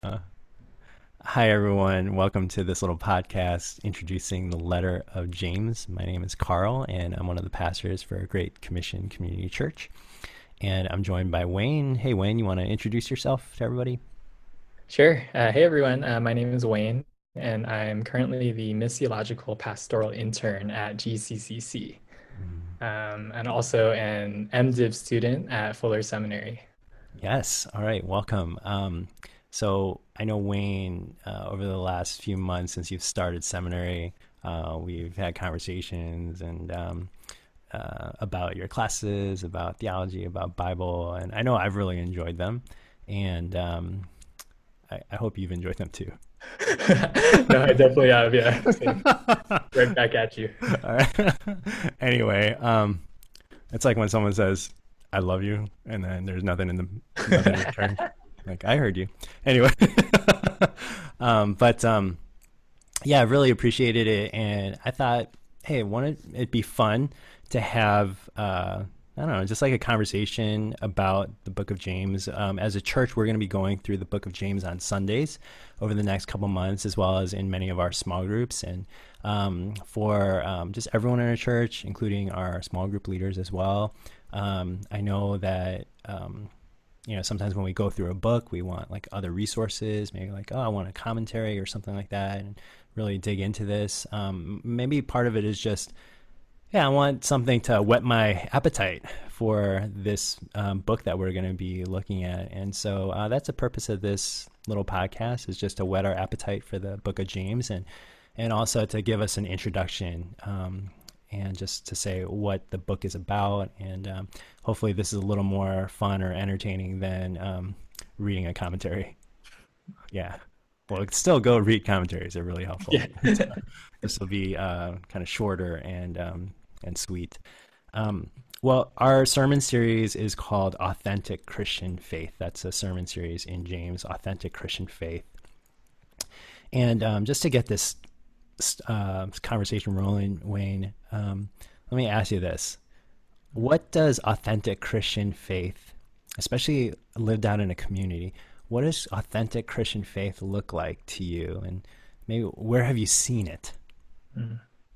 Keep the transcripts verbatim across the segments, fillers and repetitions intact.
Uh, Hi, everyone. Welcome to this little podcast introducing the letter of James. My name is Carl, and I'm one of the pastors for Great Commission Community Church. And I'm joined by Wayne. Hey, Wayne, you want to introduce yourself to everybody? Sure. Uh, hey, everyone. Uh, my name is Wayne, and I'm currently the missiological pastoral intern at G C C C, Mm. um, and also an MDiv student at Fuller Seminary. Yes. All right. Welcome. Um, so I know Wayne, uh, over the last few months since you've started seminary, uh, we've had conversations and um, uh, about your classes, about theology, about Bible, and I know I've really enjoyed them. And um, I, I hope you've enjoyed them too. No, I definitely have. Yeah, same. Right back at you. All right. Anyway, um, it's like when someone says, "I love you," and then there's nothing in the nothing in return. Like I heard you. Anyway, um, but um, yeah, I really appreciated it, and I thought, hey, wouldn't it be fun to have uh, I don't know, just like a conversation about the Book of James. Um, as a church, we're going to be going through the Book of James on Sundays over the next couple months, as well as in many of our small groups, and um, for um, just everyone in our church, including our small group leaders as well. Um, I know that. Um, you know, sometimes when we go through a book, we want like other resources, maybe like, oh, I want a commentary or something like that, and really dig into this. Um, maybe part of it is just, yeah, I want something to whet my appetite for this um, book that we're going to be looking at. And so uh, that's the purpose of this little podcast, is just to whet our appetite for the book of James, and, and also to give us an introduction, um, and just to say what the book is about. And um, hopefully this is a little more fun or entertaining than um, reading a commentary. Yeah. Well, still go read commentaries. They're really helpful. Yeah. But, uh, this will be uh, kind of shorter and um, and sweet. Um, well, our sermon series is called Authentic Christian Faith. That's a sermon series in James, Authentic Christian Faith. And um, just to get this uh, conversation rolling, Wayne, um, let me ask you this. What does authentic Christian faith, especially lived out in a community, what does authentic Christian faith look like to you? And maybe where have you seen it? Mm.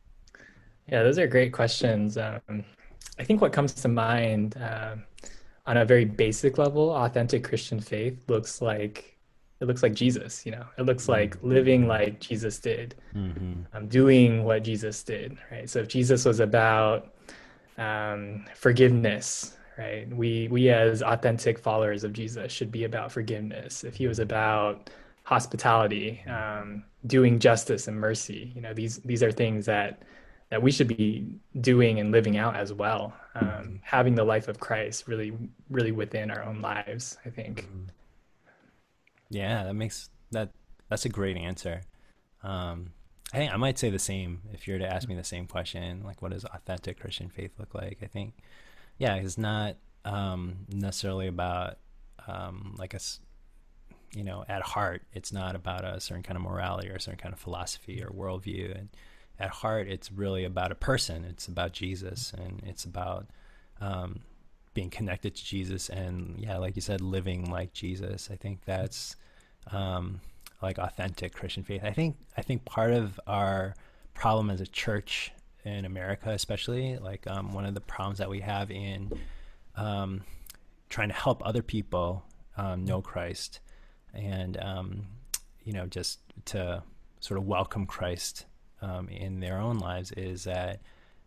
Yeah, those are great questions. Um, I think what comes to mind um, on a very basic level, authentic Christian faith looks like it looks like Jesus, you know. It looks like living like Jesus did, Mm-hmm. um, doing what Jesus did, right? So if Jesus was about um, forgiveness, right? We we as authentic followers of Jesus should be about forgiveness. If he was about hospitality, um, doing justice and mercy, you know, these these are things that that we should be doing and living out as well. Um, having the life of Christ really, really within our own lives, I think. Mm-hmm. Yeah, that makes that that's a great answer. Um, I think I might say the same if you were to ask me the same question, like what does authentic Christian faith look like? I think, yeah, it's not um, necessarily about um, like a s- you know, at heart, it's not about a certain kind of morality or a certain kind of philosophy or worldview. And at heart, it's really about a person. It's about Jesus, and it's about um, being connected to Jesus. And yeah, like you said, living like Jesus. I think that's um, like authentic Christian faith. I think I think part of our problem as a church in America, especially, like um, one of the problems that we have in um, trying to help other people um, know Christ, and um, you know, just to sort of welcome Christ um, in their own lives, is that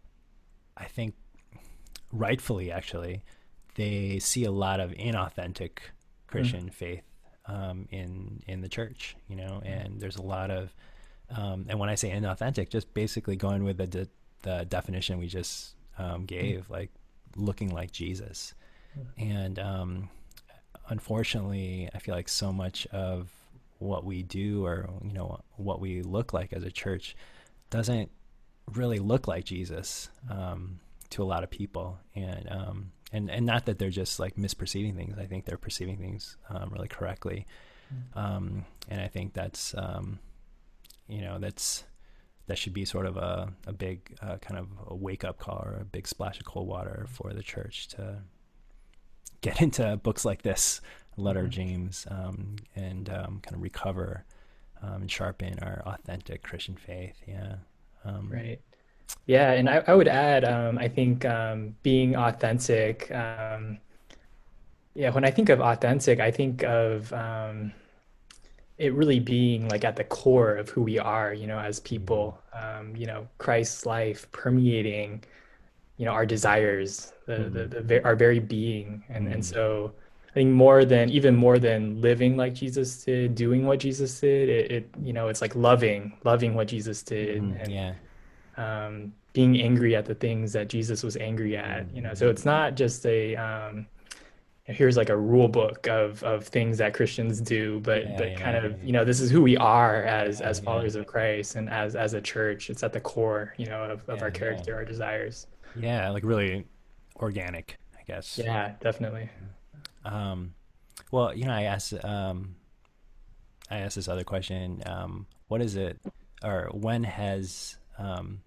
I think rightfully, actually, they see a lot of inauthentic Mm. Christian faith um, in in the church, you know, and there's a lot of um, and when I say inauthentic, just basically going with the de- the definition we just um, gave, like looking like Jesus. And um, unfortunately, I feel like so much of what we do, or you know, what we look like as a church, doesn't really look like Jesus um, to a lot of people. And um, and and not that they're just like misperceiving things. I think they're perceiving things um, really correctly. Um, and I think that's um, you know, that's that should be sort of a, a big uh, kind of a wake up call, or a big splash of cold water for the church to get into books like this, letter of Mhm. James, um, and um, kind of recover um, and sharpen our authentic Christian faith. Yeah. Um, Right. Yeah, and I, I would add, um, I think um, being authentic. Um, yeah, when I think of authentic, I think of um, it really being like at the core of who we are, you know, as mhm, people. Um, you know, Christ's life permeating, you know, our desires, the the, mhm, the ve- our very being, and and mhm. so I think more than even more than living like Jesus did, doing what Jesus did, it, it you know, it's like loving, loving what Jesus did, Mhm, and yeah. um, being angry at the things that Jesus was angry at, you know. So Mhm. it's not just a um, here's like a rule book of of things that Christians do, but Yeah, but kind yeah, of, you know, this is who we are as yeah, as yeah, followers of Christ and as as a church. It's at the core, you know, of, of yeah, our yeah, character, our desires. yeah. Like really organic, I guess. Yeah, definitely. Um, well, you know, I asked, um, I asked this other question. Um, what is it, or when has um,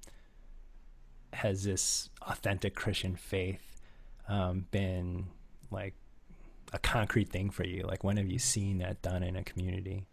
has this authentic Christian faith um, been like a concrete thing for you? Like, when have you seen that done in a community?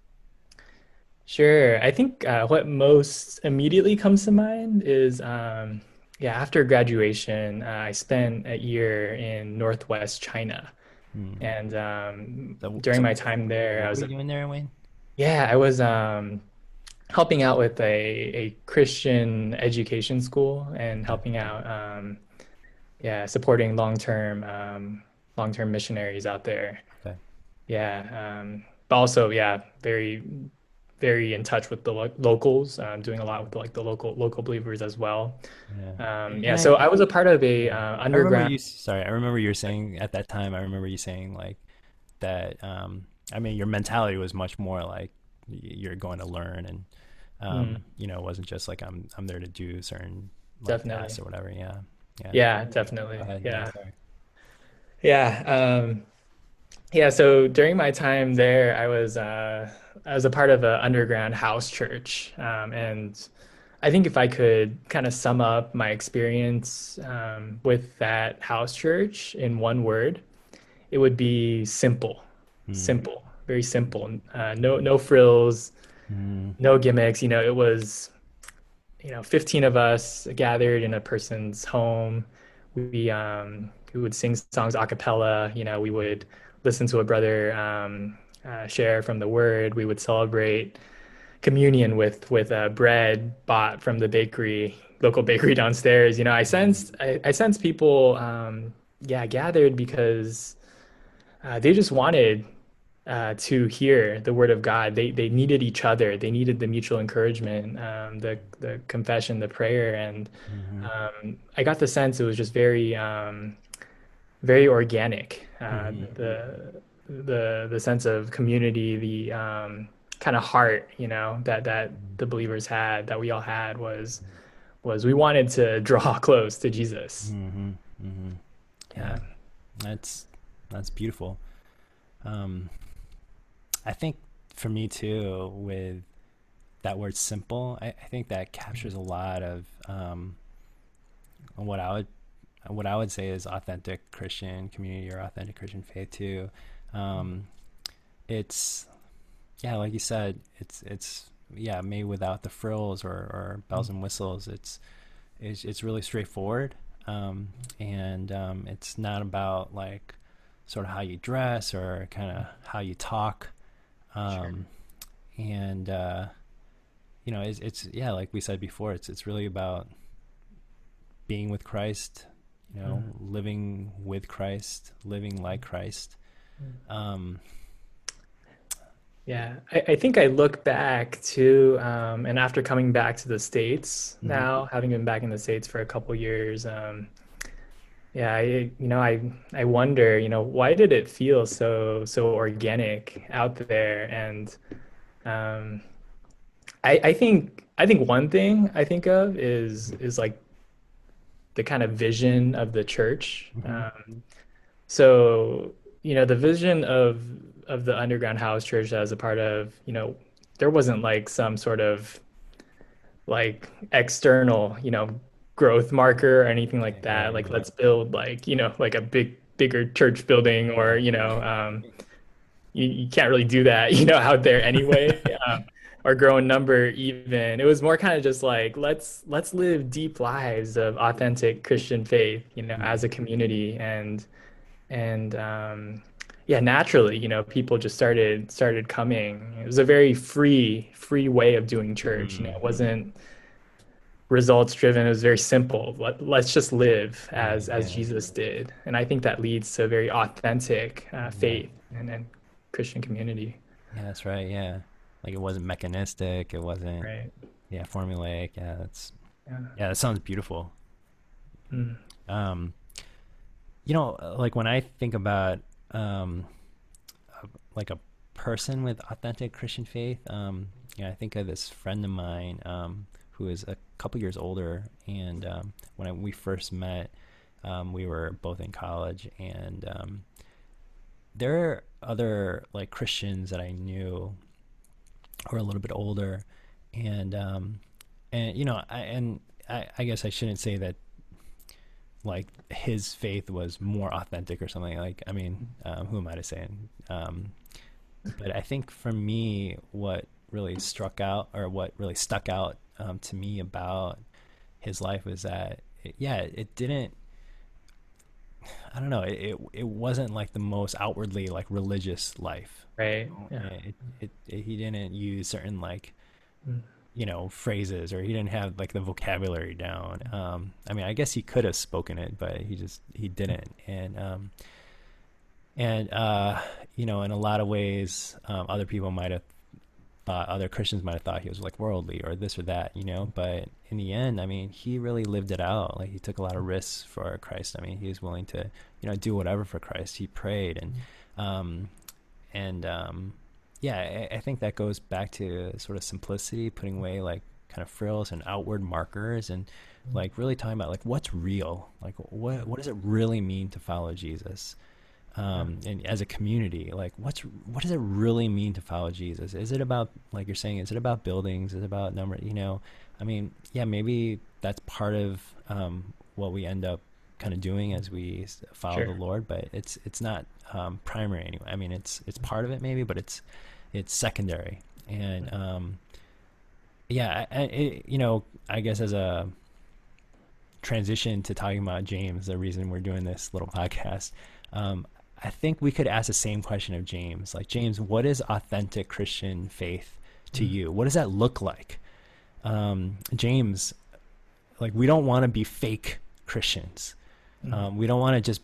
Sure. I think uh, what most immediately comes to mind is, um, yeah, after graduation, uh, I spent a year in Northwest China. Hmm. And um, So, during so my time there, I what were was, you doing there, Wayne? yeah, I was um, helping out with a, a Christian education school and Okay. helping out, um, yeah, supporting long-term um, long-term missionaries out there. Okay. Yeah, um, but also, yeah, very very in touch with the lo locals, um, doing a lot with like the local local believers as well. Yeah. Um, And yeah, I, so I was a part of a yeah. uh, I remember underground. you. Sorry, I remember you were saying at that time. I remember you saying like that. Um, I mean, your mentality was much more like you're going to learn, and Mm, um, you know, it wasn't just like I'm I'm there to do certain like tasks definitely. or whatever. Yeah, yeah. Yeah, Go definitely. ahead. Yeah, Yeah. sorry. Yeah. Um, yeah. So during my time there, I was uh, I was a part of an underground house church, um, and I think if I could kind of sum up my experience um, with that house church in one word, it would be simple, Hmm. simple, very simple. Uh, no, no frills, Hmm. no gimmicks. You know, it was, you know, fifteen of us gathered in a person's home. We um we would sing songs a cappella. You know, we would listen to a brother um, uh, share from the word. We would celebrate communion with with uh, bread bought from the bakery, local bakery downstairs. You know, I sensed I, I sensed people um, yeah, gathered because uh, they just wanted uh, to hear the word of God. They they needed each other. They needed the mutual encouragement, um, the the confession, the prayer, and Hmm. um, I got the sense it was just very um, very organic. Uh, Hmm. the the the sense of community, the um, kind of heart, you know, that that the believers had, that we all had, was was we wanted to draw close to Jesus. Hmm. Hmm. Yeah, Yeah. that's that's beautiful. Um, I think for me too, with that word simple, I, I think that captures a lot of um, what I would what I would say is authentic Christian community or authentic Christian faith too. Um, it's yeah, like you said, it's it's yeah, made without the frills or, or bells and whistles. It's it's it's really straightforward, um, and um, it's not about like sort of how you dress or kind of how you talk. Sure. Um, and uh, you know, it's, it's yeah, like we said before, it's it's really about being with Christ, you know, Mm, living with Christ, living like Christ. mm. Um, Yeah, I, I think I look back to, um, and after coming back to the States mhm, now, having been back in the States for a couple years, um, yeah, I, you know, I I wonder, you know, why did it feel so so organic out there? And um, I I think I think one thing I think of is is like the kind of vision of the church. mhm, Um, so, you know, the vision of of the underground house church that I was a part of, you know, there wasn't like some sort of like external, you know, growth marker or anything yeah, like yeah, that. Like, yeah, let's build like, you know, like a big, bigger church building or, you know, um, you, you can't really do that, you know, out there anyway, um, or grow in number even. It was more kind of just like let's let's live deep lives of authentic Christian faith, you know, as a community, and and um, yeah, naturally, you know, people just started started coming. It was a very free free way of doing church. You know, Mm, it wasn't results driven. It was very simple. Let, let's just live right. as as Yeah. Jesus did, and I think that leads to a very authentic uh, Yeah. faith and, and Christian community. Yeah. That's right. Yeah. Like it wasn't mechanistic. It wasn't, Right. yeah, formulaic. Yeah. That's, Yeah. yeah, that sounds beautiful. Mm. Um, you know, like when I think about, um, like a person with authentic Christian faith, um, you know, I think of this friend of mine, um, who is a couple years older. And, um, when I, we first met, um, we were both in college, and, um, there are other like Christians that I knew who are a little bit older, and um, and you know, I, and I, I guess I shouldn't say that like his faith was more authentic or something. Like, I mean, um, who am I to say? Um, but I think for me, what really struck out, or what really stuck out, um, to me about his life was that, it, yeah, it didn't. I don't know. It, it it wasn't like the most outwardly like religious life. Right. Yeah. It, it, it he didn't use certain like, Mm. you know, phrases, or he didn't have like the vocabulary down. Um, I mean, I guess he could have spoken it, but he just he didn't. And um, and uh, you know, in a lot of ways, um, other people might have thought, other Christians might have thought he was like worldly or this or that, you know. But in the end, I mean, he really lived it out. Like he took a lot of risks for Christ. I mean, he was willing to, you know, do whatever for Christ. He prayed, and um, and um, yeah, I, I think that goes back to sort of simplicity, putting away like kind of frills and outward markers, and like really talking about like what's real, like what what does it really mean to follow Jesus, Yeah. um, and as a community, like what's what does it really mean to follow Jesus? Is it about, like you're saying, is it about buildings? Is it about number? You know, I mean, yeah, maybe that's part of um, what we end up kind of doing as we s- follow the Sure. Lord, but it's it's not um, primary anyway. I mean, it's it's part of it maybe, but it's it's secondary. And um, yeah, I, I, it, you know, I guess as a transition to talking about James, the reason we're doing this little podcast, um, I think we could ask the same question of James. Like, James, what is authentic Christian faith to Mm. you? What does that look like? Um, James, like, we don't want to be fake Christians. Mm. Um, we don't want to just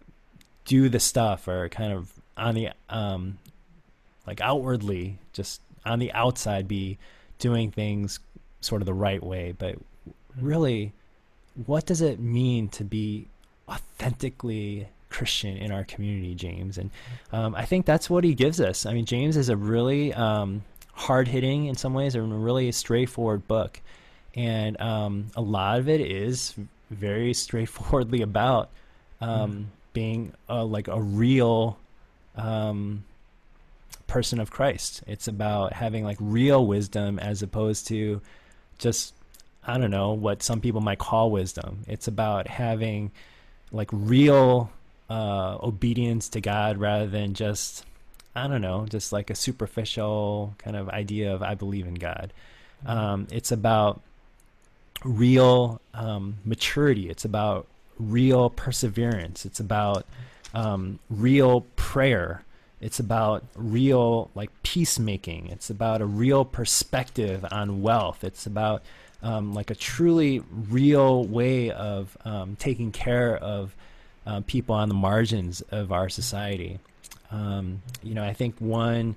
do the stuff, or kind of on the, um, like outwardly, just on the outside, be doing things sort of the right way. But really, what does it mean to be authentically Christian in our community, James? And um, I think that's what he gives us. I mean, James is a really um, hard hitting, in some ways, a really straightforward book. And um, a lot of it is very straightforwardly about um, being uh, like a real um, person of Christ. It's about having like real wisdom, as opposed to just, I don't know, what some people might call wisdom. It's about having like real uh, obedience to God, rather than just, I don't know, just like a superficial kind of idea of I believe in God. Um, it's about real um, maturity. It's about real perseverance. It's about um, real prayer. It's about real like peacemaking. It's about a real perspective on wealth. It's about um, like a truly real way of um, taking care of uh, people on the margins of our society. Um, you know, I think one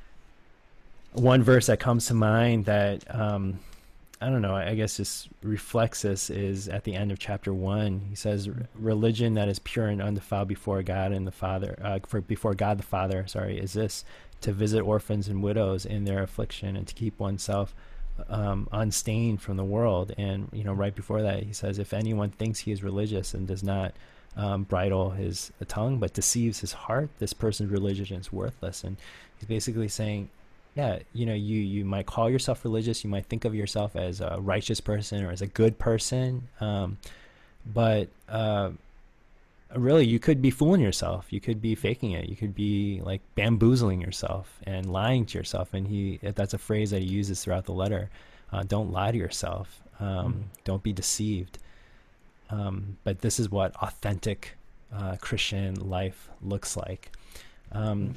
one verse that comes to mind that um, I don't know, I guess this reflects this, is at the end of chapter one. He says, "Religion that is pure and undefiled before God and the Father, uh, for before God the Father, sorry, is this: to visit orphans and widows in their affliction, and to keep oneself um, unstained from the world." And you know, right before that, he says, "If anyone thinks he is religious and does not um, bridle his tongue, but deceives his heart, this person's religion is worthless." And he's basically saying, yeah, you know, you, you might call yourself religious. You might think of yourself as a righteous person or as a good person. Um, but uh, really, you could be fooling yourself. You could be faking it. You could be like bamboozling yourself and lying to yourself. And he, that's a phrase that he uses throughout the letter. Uh, don't lie to yourself. Um, don't be deceived. Um, but this is what authentic uh, Christian life looks like. Um,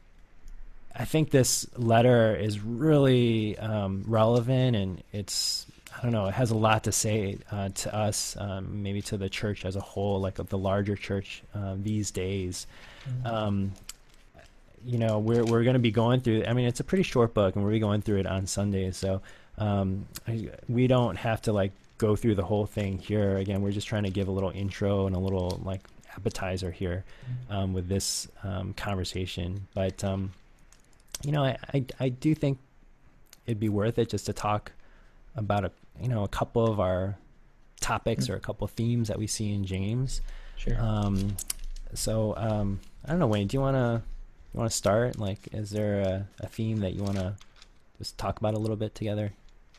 I think this letter is really um, relevant, and it's, I don't know, it has a lot to say uh, to us, um, maybe to the church as a whole, like the larger church uh, these days. Mm-hmm. Um, you know, we're we're going to be going through, I mean, it's a pretty short book, and we'll be going through it on Sundays, so um, I, we don't have to like go through the whole thing here. Again, we're just trying to give a little intro and a little like appetizer here um, with this um, conversation. But um, you know, I, I I do think it'd be worth it just to talk about a you know a couple of our topics mm-hmm. or a couple of themes that we see in James. Sure. Um, so um, I don't know, Wayne. Do you wanna you wanna start? Like, is there a, a theme that you wanna just talk about a little bit together?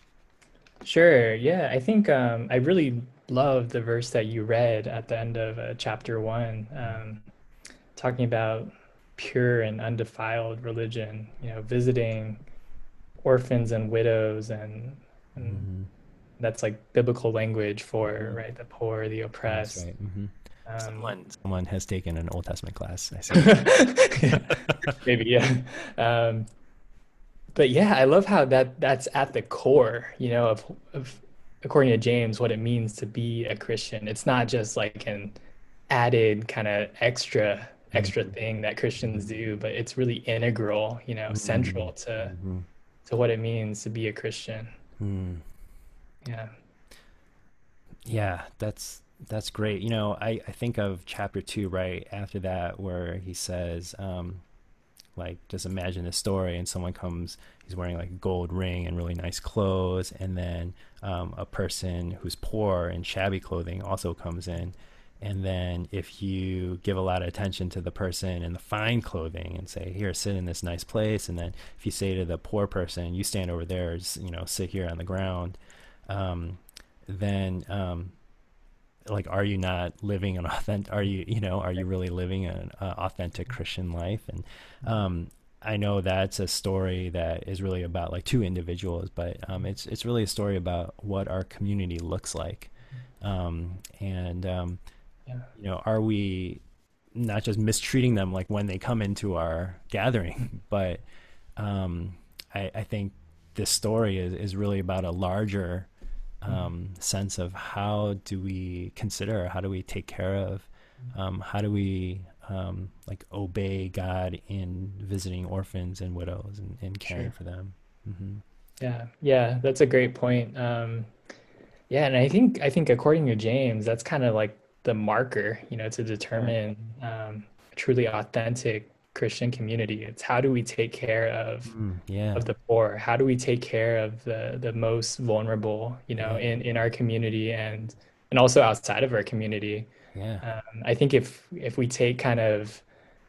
Sure. Yeah, I think um, I really love the verse that you read at the end of uh, chapter one, um, talking about pure and undefiled religion. You know, visiting orphans and widows, and, and mm-hmm. that's like biblical language for mm-hmm. right the poor, the oppressed. That's right. Mm-hmm. Um, someone, someone has taken an Old Testament class. I see. yeah, maybe, yeah. Um, But yeah, I love how that that's at the core, you know, of, of according to James, what it means to be a Christian. It's not just like an added kind of extra extra mm-hmm. thing that Christians do, but it's really integral, you know, mm-hmm. central to mm-hmm. to what it means to be a Christian. Mm. Yeah. Yeah, that's that's great. You know, I, I think of chapter two right after that where he says, um, like, just imagine this story and someone comes, he's wearing like a gold ring and really nice clothes, and then um, a person who's poor and shabby clothing also comes in, and then if you give a lot of attention to the person in the fine clothing and say, here, sit in this nice place, and then if you say to the poor person, you stand over there, just, you know, sit here on the ground, um, then um, like, are you not living an authentic, are you, you know, are you really living an uh, authentic Christian life? And um, I know that's a story that is really about like two individuals, but um, it's, it's really a story about what our community looks like. Um, and, um, yeah. you know, are we not just mistreating them like when they come into our gathering, but um, I, I think this story is, is really about a larger um, sense of how do we consider, how do we take care of, um, how do we um, like obey God in visiting orphans and widows and, and caring sure. for them. Mm-hmm. Yeah, yeah, that's a great point. Um, yeah, and I think I think according to James, that's kind of like the marker, you know, to determine um, a truly authentic Christian community. It's how do we take care of mm, yeah. of the poor? How do we take care of the the most vulnerable, you know, yeah. in in our community and and also outside of our community? Yeah. Um, I think if if we take kind of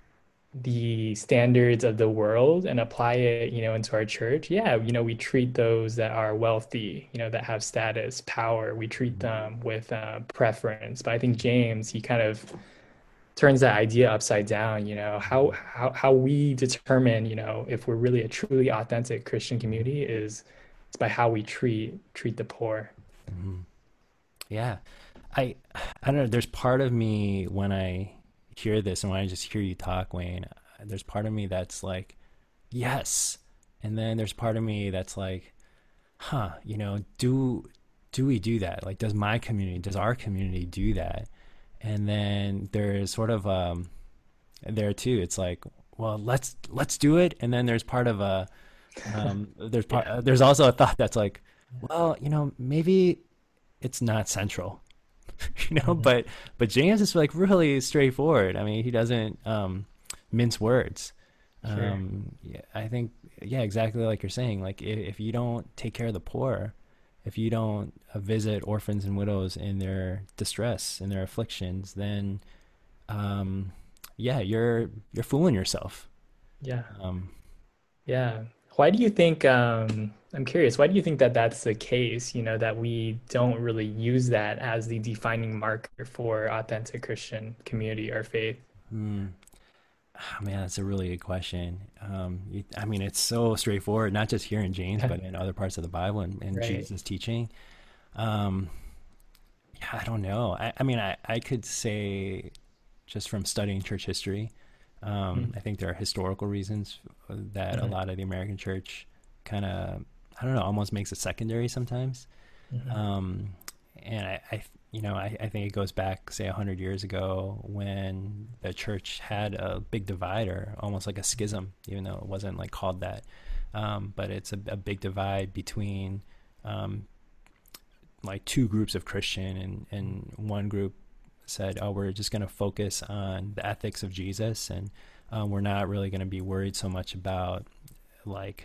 the standards of the world and apply it, you know, into our church, yeah, you know, we treat those that are wealthy, you know, that have status, power, we treat them with uh, preference. But I think James, he kind of turns that idea upside down, you know, how, how, how we determine, you know, if we're really a truly authentic Christian community is, is by how we treat, treat the poor. Mm-hmm. Yeah. I, I don't know. There's part of me when I hear this and when I just hear you talk, Wayne, there's part of me that's like, yes. And then there's part of me that's like, huh, you know, do, do we do that? Like, does my community, does our community do that? And then there's sort of um there too, it's like, well, let's let's do it. And then there's part of a um there's part yeah. uh, there's also a thought that's like, well, you know, maybe it's not central. you know, mm-hmm. but but James is like really straightforward. I mean, he doesn't um mince words. Sure. Um yeah, I think yeah, exactly like you're saying. Like if, if you don't take care of the poor, if you don't uh, visit orphans and widows in their distress, in their afflictions, then, um, yeah, you're you're fooling yourself. Yeah. Um, yeah. Why do you think um, I'm curious, why do you think that that's the case? You know, that we don't really use that as the defining marker for authentic Christian community or faith? Hmm. Oh, man, that's a really good question. Um, you, I mean, it's so straightforward, not just here in James, Yeah, but in other parts of the Bible and, and right. Jesus' teaching. Um, yeah, I don't know. I, I mean, I, I could say just from studying church history, um, Mm-hmm. I think there are historical reasons that a lot of the American church kind of, I don't know, almost makes it secondary sometimes. Hmm. Um, and I, I, you know, I, I think it goes back, say, a hundred years ago when the church had a big divide, or almost like a schism, even though it wasn't like called that. Um, but it's a, a big divide between um, like two groups of Christian, and, and one group said, oh, we're just going to focus on the ethics of Jesus, and um, we're not really going to be worried so much about like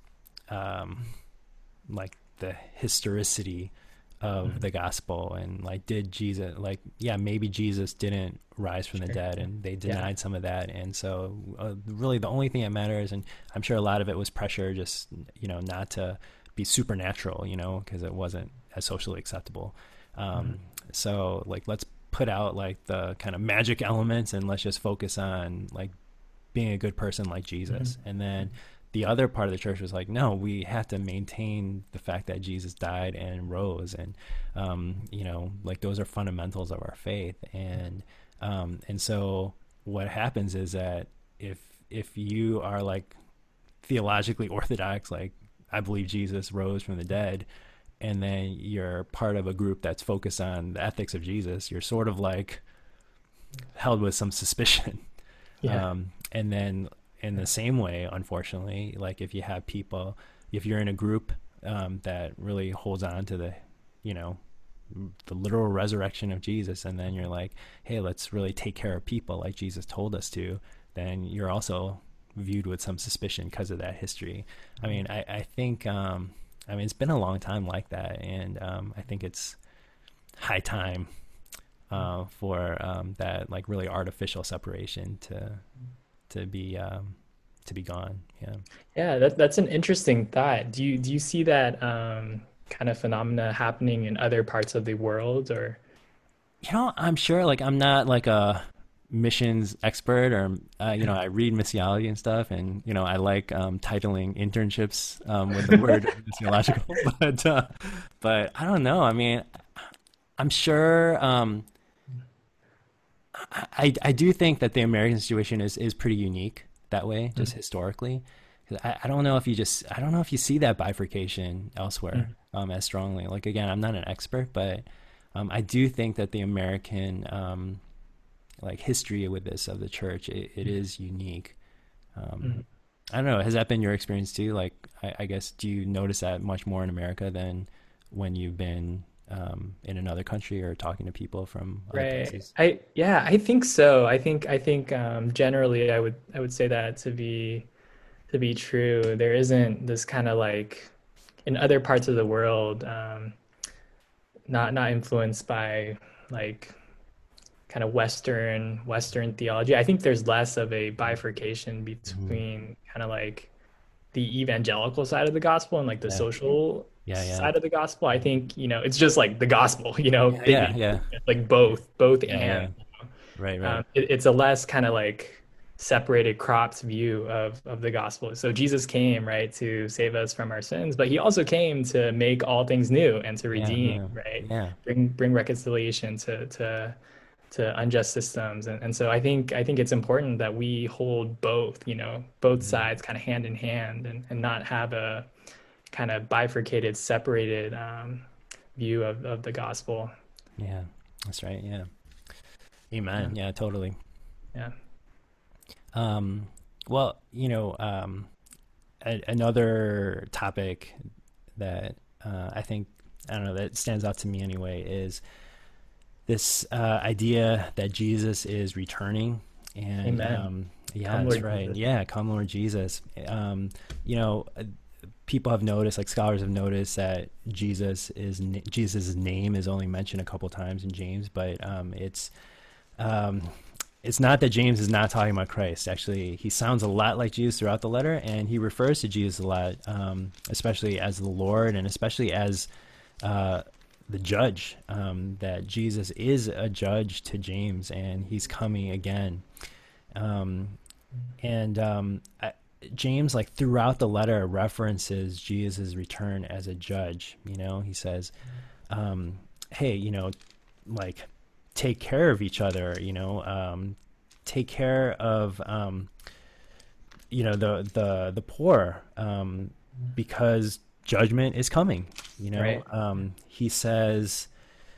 um, like the historicity of Hmm. the gospel, and like, did Jesus, like, yeah, maybe Jesus didn't rise from the Sure. dead, and they Yeah. denied some of that. And so uh, really the only thing that matters, and I'm sure a lot of it was pressure, just, you know, not to be supernatural, you know, because it wasn't as socially acceptable. Hmm. um, so like, let's put out like the kind of magic elements, and let's just focus on like being a good person like Jesus. Hmm. And then the other part of the church was like, no, we have to maintain the fact that Jesus died and rose. And, um, you know, like, those are fundamentals of our faith. And, um, and so what happens is that if, if you are like theologically orthodox, like, I believe Jesus rose from the dead, and then you're part of a group that's focused on the ethics of Jesus, you're sort of like held with some suspicion. Yeah. Um, and then in the same way, unfortunately, like, if you have people, if you're in a group um, that really holds on to the, you know, the literal resurrection of Jesus, and then you're like, hey, let's really take care of people like Jesus told us to, then you're also viewed with some suspicion because of that history. I mean, I, I think, um, I mean, it's been a long time like that. And um, I think it's high time uh, for um, that like really artificial separation to to be um, to be gone. Yeah, Yeah, that, that's an interesting thought. Do you do you see that um, kind of phenomena happening in other parts of the world or you know, I'm sure. Like, I'm not like a missions expert, or uh, you know, I read missiology and stuff, and you know, I like um, titling internships um, with the word missiological. But uh, but I don't know. I mean, I'm sure. Um, I I do think that the American situation is is pretty unique that way, just Mhm. historically. 'Cause I, I don't know if you just I don't know if you see that bifurcation elsewhere Mhm. um, as strongly. Like, again, I'm not an expert, but um, I do think that the American um, like history with this of the church, it, it is unique. Um, Mhm. I don't know. Has that been your experience too? Like, I, I guess, do you notice that much more in America than when you've been um, in another country or talking to people from other Right. places? I yeah, I think so. I think I think um, generally I would I would say that to be to be true. There isn't this kind of like in other parts of the world, um, not not influenced by like kind of Western Western theology. I think there's less of a bifurcation Mm-hmm. between kind of like the evangelical side of the gospel and like the Yeah, social yeah, yeah, side of the gospel. I think, you know, it's just like the gospel, you know, yeah, yeah, big, yeah, like both, both yeah, and. yeah. Right, right. Um, it, it's a less kind of like separated cropped view of of the gospel. So Jesus came, right, to save us from our sins, but he also came to make all things new and to Yeah, redeem, yeah, right? yeah. Bring bring reconciliation to to to unjust systems. And, and so I think I think it's important that we hold both, you know, both Mhm. sides kind of hand in hand and, and not have a kind of bifurcated, separated um, view of, of the gospel. Yeah, that's right. Yeah. Yeah. Amen. Yeah, totally. Yeah. Um, well, you know, um, a- another topic that uh, I think, I don't know, that stands out to me anyway, is this uh, idea that Jesus is returning. And Amen. um, yeah, Come, that's Lord right. Jesus. Yeah, come Lord Jesus. Um, you know, uh, people have noticed, like scholars have noticed, that Jesus is Jesus's name is only mentioned a couple times in James, but um, it's um, it's not that James is not talking about Christ. Actually, he sounds a lot like Jesus throughout the letter, and he refers to Jesus a lot, um, especially as the Lord, and especially as uh, the judge. Um, that Jesus is a judge to James, and he's coming again. Um, and um, I, James, like throughout the letter, references Jesus' return as a judge. You know, he says, um, "Hey, you know, like." Take care of each other, you know, um, take care of, um, you know, the, the, the poor, um, because judgment is coming, you know. Right. Um, he says,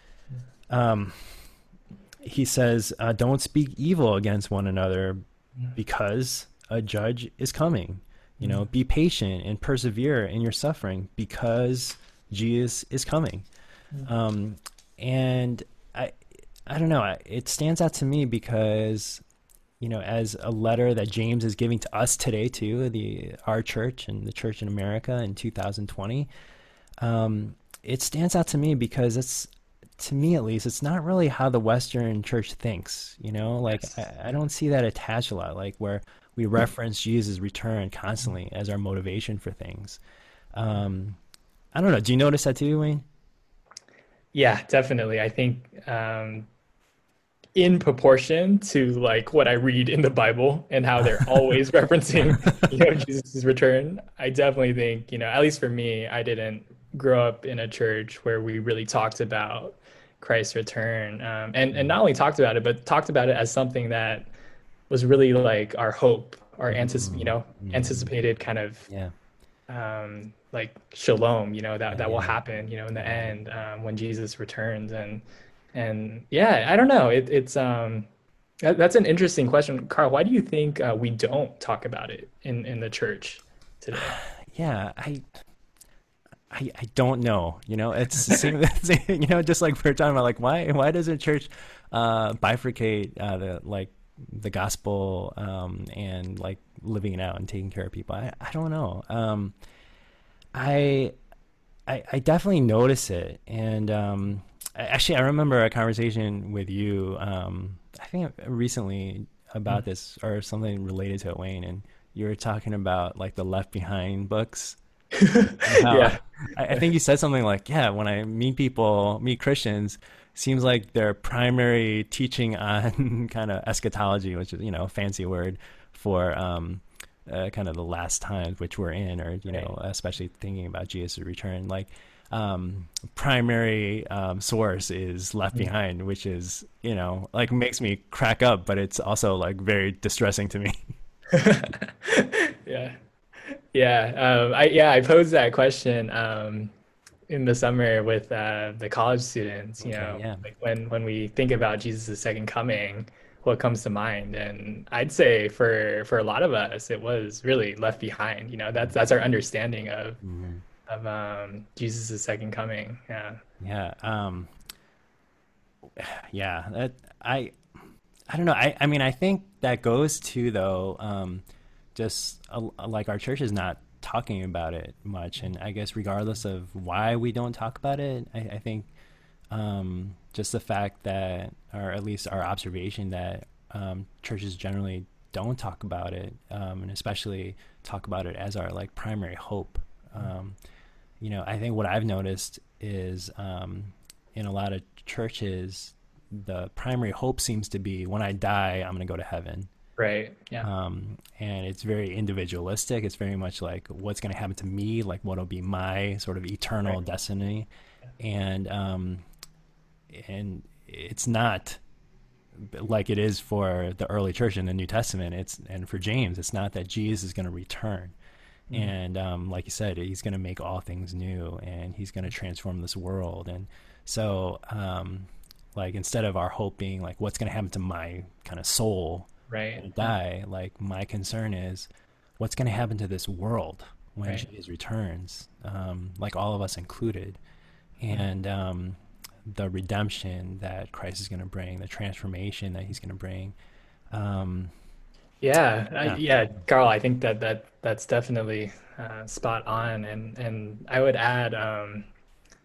um, he says, uh, don't speak evil against one another because a judge is coming, you know, be patient and persevere in your suffering because Jesus is coming. Um, and I, I don't know. It stands out to me because, you know, as a letter that James is giving to us today too, the our church and the church in America in two thousand twenty, um, it stands out to me because it's, to me at least, it's not really how the Western church thinks. You know, like Yes. I, I don't see that attached a lot, like where we reference Jesus' return constantly as our motivation for things. Um, I don't know. Do you notice that too, Wayne? Yeah, definitely. I think um, in proportion to like what I read in the Bible and how they're always referencing, you know, Jesus' return, I definitely think, you know, at least for me, I didn't grow up in a church where we really talked about Christ's return. Um, and and not only talked about it, but talked about it as something that was really like our hope, our anticip you Mm, know, mm, anticipated kind of yeah, um, like shalom, you know, that yeah, that will yeah, happen, you know, in the yeah. end um, when Jesus returns. And and yeah, I don't know. It, it's um that, that's an interesting question, Carl. Why do you think uh, we don't talk about it in in the church today? Yeah, I, I, I don't know. You know, it's the same. You know, just like we are talking about, like why why doesn't church uh, bifurcate uh, the like the gospel um, and like living it out and taking care of people? I, I don't know. Um, I, I I definitely notice it, and um, I, actually, I remember a conversation with you. Um, I think recently about this or something related to it, Wayne, and you were talking about like the Left Behind books and how Yeah, I, I think you said something like, yeah, when I meet people, meet Christians, seems like their primary teaching on kind of eschatology, which is, you know, a fancy word for um, uh, kind of the last times which we're in, or, you right. know, especially thinking about Jesus' return. Like, um, primary um, source is Left Mm. Behind, which is, you know, like makes me crack up, but it's also like very distressing to me. Yeah. Yeah, um, I yeah, I posed that question um, in the summer with uh, the college students. You Okay, know, yeah. like when when we think about Jesus' second coming, what comes to mind? And I'd say for for a lot of us, it was really left behind. You know, that's that's our understanding of Mhm. of um, Jesus' second coming. Yeah, Yeah. Um, yeah. That, I I don't know. I, I mean, I think that goes to though, um, just uh, like our church is not talking about it much, and I guess regardless of why we don't talk about it, I, I think um, just the fact that, or at least our observation that um, churches generally don't talk about it, um, and especially talk about it as our like primary hope. Um, you know, I think what I've noticed is um, in a lot of churches, the primary hope seems to be when I die, I'm going to go to heaven. right. Yeah, Um, and it's very individualistic. It's very much like what's going to happen to me, like what'll be my sort of eternal right. destiny. And, um, and it's not like it is for the early church in the New Testament. It's, and for James, it's not that Jesus is going to return. Mm, And um, like you said, he's going to make all things new, and he's going to transform this world. And so, um, like instead of our hope being like, what's going to happen to my kind of soul right. when I Yeah, die? Like my concern is, what's going to happen to this world when right. Jesus returns? Um, like all of us included, Mm. and um, the redemption that Christ is going to bring, the transformation that he's going to bring. Um, Yeah, I, yeah. yeah, Carl, I think that that that's definitely uh, spot on. And and I would add. Um,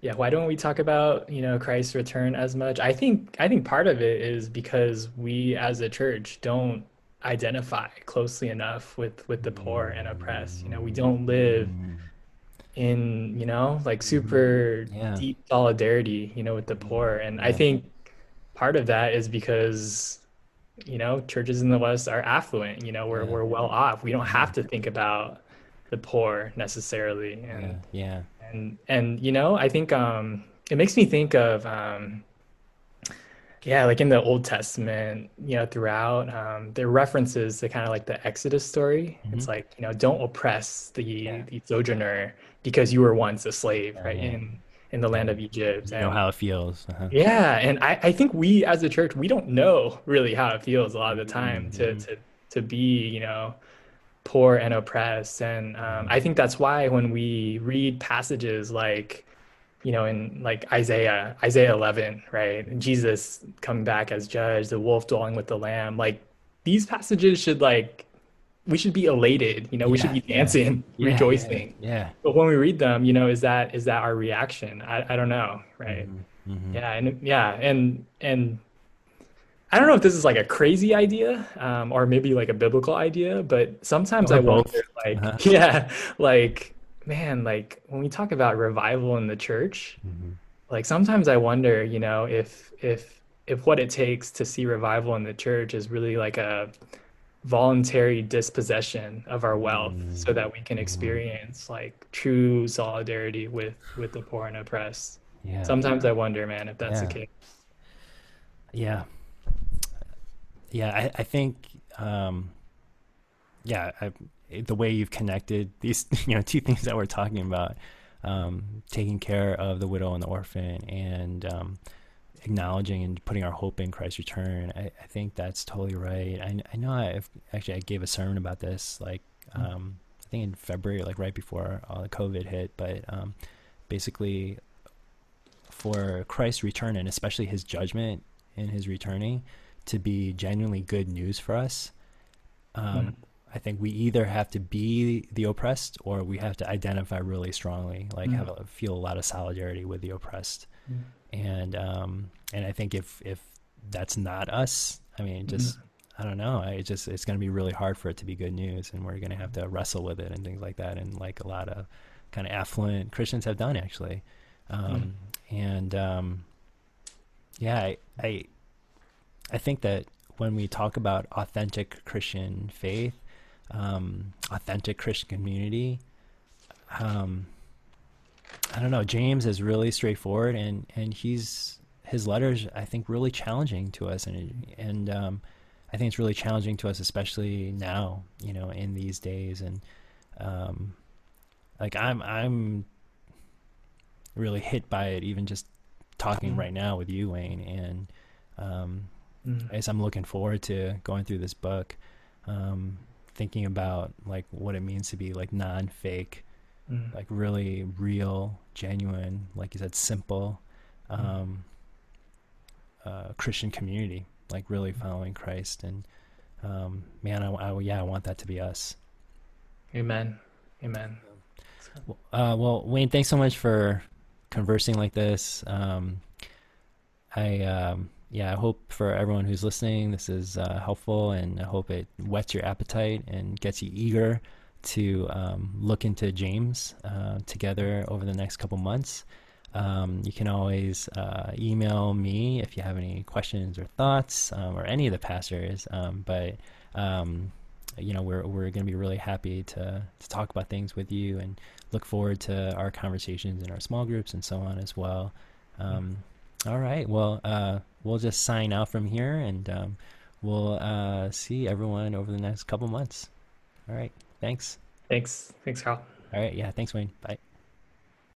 Yeah, why don't we talk about, you know, Christ's return as much? I think I think part of it is because we as a church don't identify closely enough with with the poor and oppressed. You know, we don't live Mm, in, you know, like mhm. super Yeah. deep solidarity, you know, with the Mm, poor. And I yeah. think part of that is because, you know, churches in the West are affluent, you know, we're Yeah. we're well off. We don't Hmm. have to think about the poor necessarily. And Yeah. Yeah. and and you know, I think um it makes me think of um yeah, like in the Old Testament, you know, throughout, um, there are references to kind of like the Exodus story. It's Hmm. like, you know, don't oppress the Yeah. the sojourner because you were once a slave, Yeah. right, Yeah. in in the Yeah. land of Egypt. You know And how it feels. Uh-huh. yeah, and I, I think we as a church, we don't know really how it feels a lot of the time to Mm-hmm. to to be, you know, poor and oppressed. And um, Hmm. I think that's why when we read passages like you know, in like Isaiah, Isaiah eleven, right? And Jesus coming back as judge, the wolf dwelling with the lamb. Like these passages should like we should be elated, you know, we should Yeah. be Yeah. dancing, Yeah. Yeah. rejoicing. Yeah. But when we read them, you know, is that is that our reaction? I, I don't know, right? Hmm. Hmm. Yeah, and yeah, and and I don't know if this is like a crazy idea, um, or maybe like a biblical idea, but sometimes Or I wonder, both. Uh-huh. like, yeah, like, man, like when we talk about revival in the church, Hmm. like sometimes I wonder, you know, if if if what it takes to see revival in the church is really like a voluntary dispossession of our wealth so that we can Hmm. experience like true solidarity with with the poor and oppressed. Yeah. Sometimes I wonder, man, if that's the Yeah. case. Yeah. Yeah. I, I think, um, yeah, I, the way you've connected these, you know, two things that we're talking about, um, taking care of the widow and the orphan, and um, acknowledging and putting our hope in Christ's return. I, I think that's totally right. I, I know I've actually I gave a sermon about this, like um, I think in February, like right before all the COVID hit. But um, basically, for Christ's return, and especially his judgment in his returning, to be genuinely good news for us, Mm, um, I think we either have to be the oppressed, or we have to identify really strongly, like have mm, a, feel a lot of solidarity with the oppressed. mm, And um, and I think if if that's not us, I mean, just mm, I don't know. I just it's going to be really hard for it to be good news, and we're going to have to wrestle with it and things like that. And like a lot of kind of affluent Christians have done actually. mm, Um, and um, yeah, I, I I think that when we talk about authentic Christian faith, um, authentic Christian community, um, I don't know. James is really straightforward, and and he's his letters, I think, really challenging to us, and and um, I think it's really challenging to us, especially now, you know, in these days, and um, like I'm I'm really hit by it, even just talking mm, right now with you, Wayne, and um, mm, as I'm looking forward to going through this book, um, thinking about like what it means to be like non-fake, mm, like really real, genuine, like you said, simple, mm. um, uh, Christian community, like really following Christ. And um, man, I, I, yeah, I want that to be us. Amen. Amen. Well, Uh, well, Wayne, thanks so much for conversing like this. Um, I, um, yeah, I hope for everyone who's listening, this is uh, helpful, and I hope it whets your appetite and gets you eager to um, look into James uh, together over the next couple months. Um, you can always uh, email me if you have any questions or thoughts, um, or any of the pastors. Um, but um, you know, we're we're going to be really happy to to talk about things with you, and look forward to our conversations in our small groups and so on as well. Um, all right, well, uh, we'll just sign out from here, and um, we'll uh, see everyone over the next couple months. All right, thanks. Thanks. Thanks, Carl. All right, yeah, thanks, Wayne. Bye.